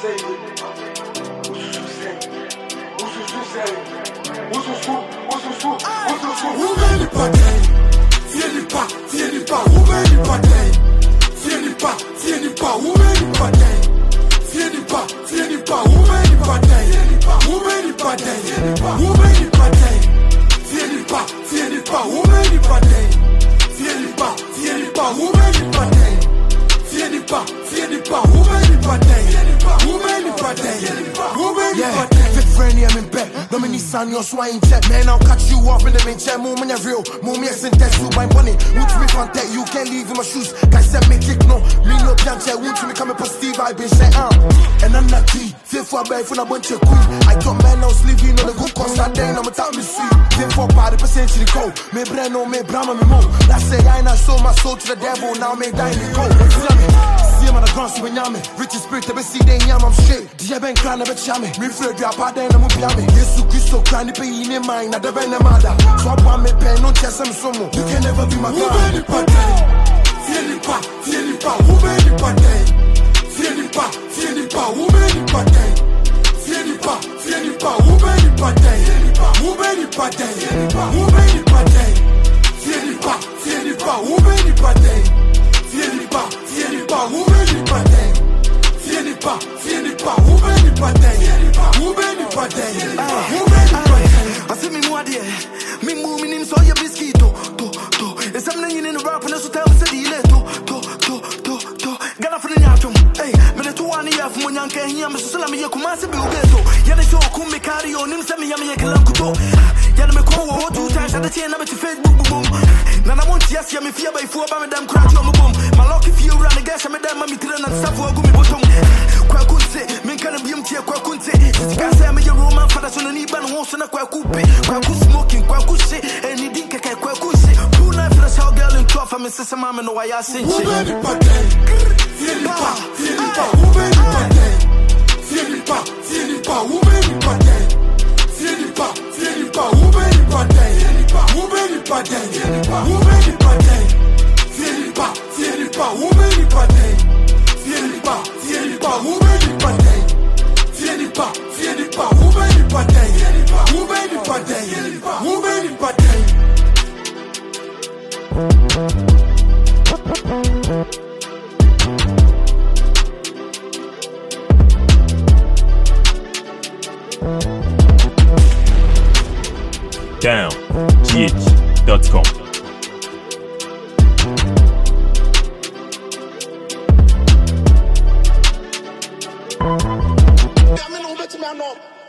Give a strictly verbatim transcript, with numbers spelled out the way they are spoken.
Woman Padei, tieni pas, tieni pas, Woman Padei, tieni pas, tieni pas, Woman Padei, tieni pas, tieni pas, Woman Padei, Woman Padei, Woman Padei, tieni pas, tieni pas, Woman Padei, tieni pas, tieni pas, Woman Padei, tieni pas, tieni pas, Woman Padei, Woman Padei, Woman Padei. Fit friendly, I'm in bed. Dominique San, your swine check. Man, I'll cut you off in the main chair. Move when you're real. Move me a sentence to my money. Won't you be fantastic? You can't leave in my shoes. Guys said me kick no. Me no can't check. Won't you be coming for Steve? I've been saying, uh. And I'm not key. Fit for a bag for a bunch of queen. I thought man, I was living on the good cause that day. I'm a time to see. Fit for party percent to the cold. Me brand me brahma me mo. That's say I ain't sold my soul to the devil. Now me die in the cold. See him on the ground, see when yummy. Rich spirit, I be see they yam, I'm straight. D J Ben clan, I be chammy. Me afraid drop out there, I'm yummy. Yesu Christo clan, the pain in mind, I the Ben mother. So I want me pen, no chest, I'm sumo. You can never be my God. Woman Padei, tieni pas, tieni pas, Woman Padei, tieni pas, tieni pas, Woman Padei, tieni pas, tieni pas, Woman Padei, Woman Padei, Woman Padei, tieni pas, tieni pas, Woman Padei, tieni pas, tieni pas, Woman Padei, tieni pas, tieni pas, Woman Padei, Woman Padei, Woman Padei. I see me more there. Me moving in so your biscuito. To, to. It's something in the rap and that's what I'm saying. To, to, to, to, to. Gana for the nyatum. Hey, me the two one year from young can hear me so let me ya kumasi be ubeto. Ya the show kumi carry on him send me yami yakilam kuto. Ya me call two times at the chain number to Facebook boom. Nana won't yes ya me fear by four by madam crash on the boom. My lucky few run the gas and madam mammy tell and stuff for gumi bottom. Kwa kunse, men kana biumti kwa kunse. Sikasa me your roman father so ni ban won't na kwa kupe. Kwa ku smoking kwa kushi and ni dinka kai kwa kushi. Two knife for the girl in twelve and sister mama no why I sing. Woman Padei, tieni pas, tieni pas, Woman Padei, tieni pas, tieni pas, Woman Padei, tieni pas, tieni pas, Woman Padei, Woman Padei, Woman Padei, tieni pas, tieni pas, Woman Padei, tieni pas, tieni pas, Woman Padei, tieni pas, tieni pas, Woman Padei, Woman Padei, Woman Padei. down g h dot com. I'm in over to my